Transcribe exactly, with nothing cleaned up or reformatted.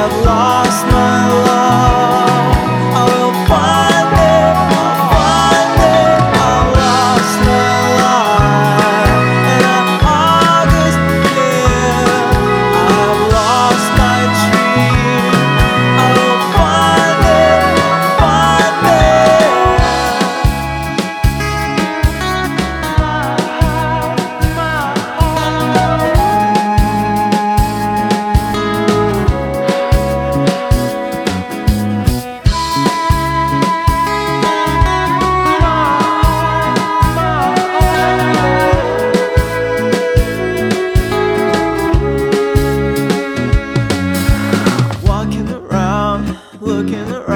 have lost my love. I will find it, I'll find it. I've lost my life. And an August year, I've lost my tree. I will find it, I'll find Walking around, looking around.